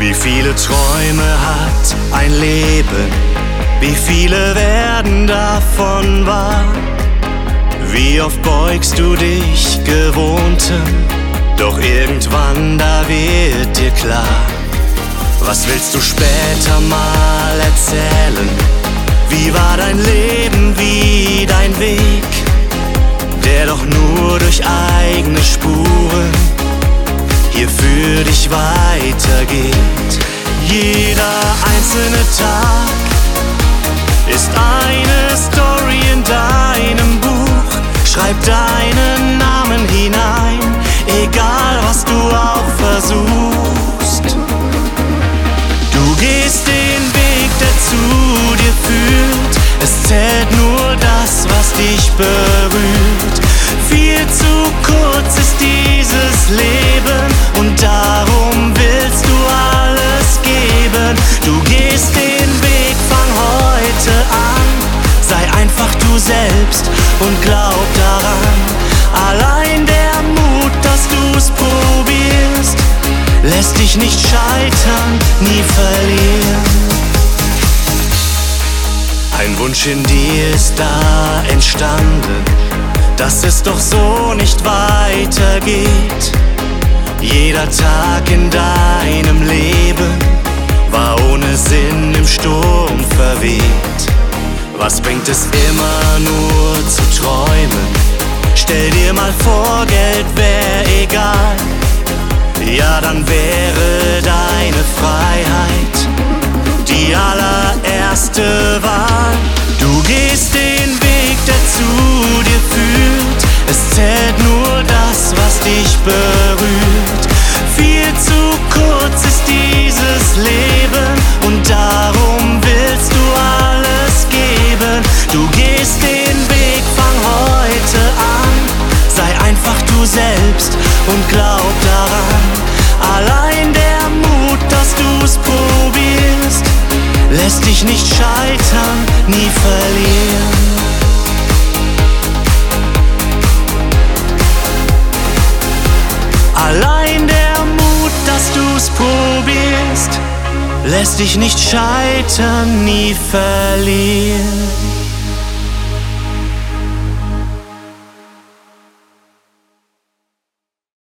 Wie viele Träume hat ein Leben? Wie viele werden davon wahr? Wie oft beugst du dich Gewohntem? Doch irgendwann, da wird dir klar. Was willst du später mal erzählen? Wie war dein Leben, wie dein Weg, der doch nur durch eigene Spuren hier für dich weitergeht. Jeder einzelne Tag ist eine Story in deinem Buch. Schreib deinen Namen hinein, egal was du auch versuchst. Du gehst den Weg, der zu dir führt. Es zählt nur das, was dich berührt. Viel zu kurz ist dieses Leben und darum willst du alles geben. Du gehst den Weg, fang heute an. Sei einfach du selbst und glaub daran. Allein der Mut, dass du's probierst, lässt dich nicht scheitern, nie verlieren. Ein Wunsch in dir ist da entstanden, dass es doch so nicht weitergeht. Jeder Tag in deinem Leben war ohne Sinn im Sturm verweht. Was bringt es immer nur zu träumen? Stell dir mal vor, Geld wär egal. Ja, dann wäre deine Freiheit die allererste Wahl. Du gehst den Weg, der zu dir führt. Es zählt nur das, was dich berührt. Viel zu kurz ist dieses Leben und darum willst du alles geben. Du gehst den Weg, fang heute an. Sei einfach du selbst und glaub daran. Allein der Mut, dass du's probierst, lässt dich nicht scheitern, nie verlieren. Allein der Mut, dass du's probierst, lässt dich nicht scheitern, nie verlieren.